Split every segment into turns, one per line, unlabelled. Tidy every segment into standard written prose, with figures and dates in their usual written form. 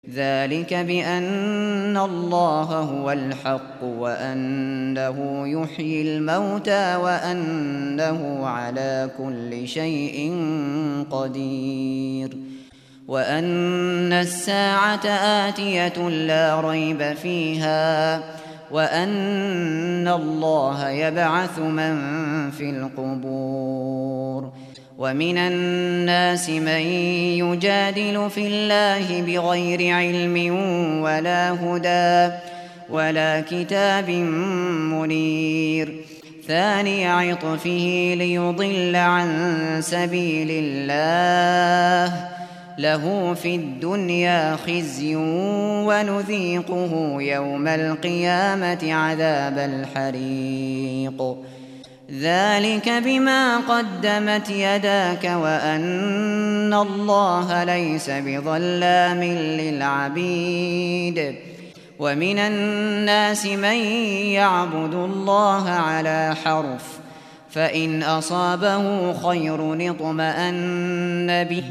ذلك بأن الله هو الحق وأنه يحيي الموتى وأنه على كل شيء قدير وأن الساعة آتية لا ريب فيها وأن الله يبعث من في القبور ومن الناس من يجادل في الله بغير علم ولا هدى ولا كتاب منير ثاني عطفه ليضل عن سبيل الله له في الدنيا خزي ونذيقه يوم القيامة عذاب الحريق ذلك بما قدمت يداك وأن الله ليس بظلام للعبيد ومن الناس من يعبد الله على حرف فإن أصابه خير اطمأن به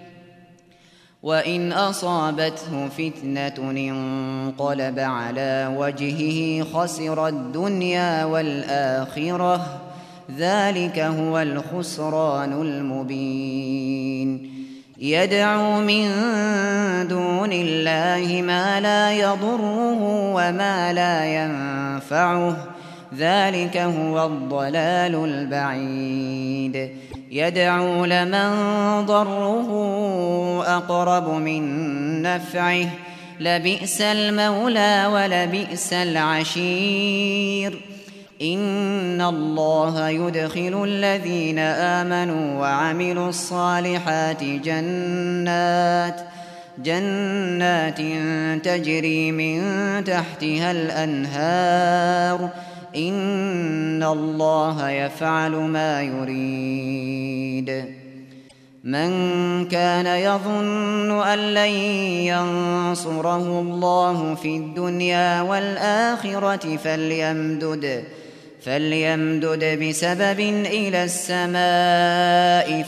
وإن أصابته فتنة انقلب على وجهه خسر الدنيا والآخرة ذلك هو الخسران المبين يدعو من دون الله ما لا يضره وما لا ينفعه ذلك هو الضلال البعيد يدعو لمن ضره أقرب من نفعه لبئس المولى ولبئس العشير إن الله يدخل الذين آمنوا وعملوا الصالحات جنات تجري من تحتها الأنهار إن الله يفعل ما يريد من كان يظن أن لن ينصره الله في الدنيا والآخرة فليمدد بسبب إلى السماء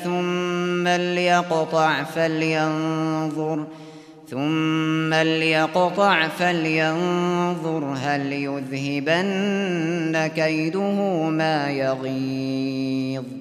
ثم ليقطع فلينظر هل يذهبن كيده ما يغيظ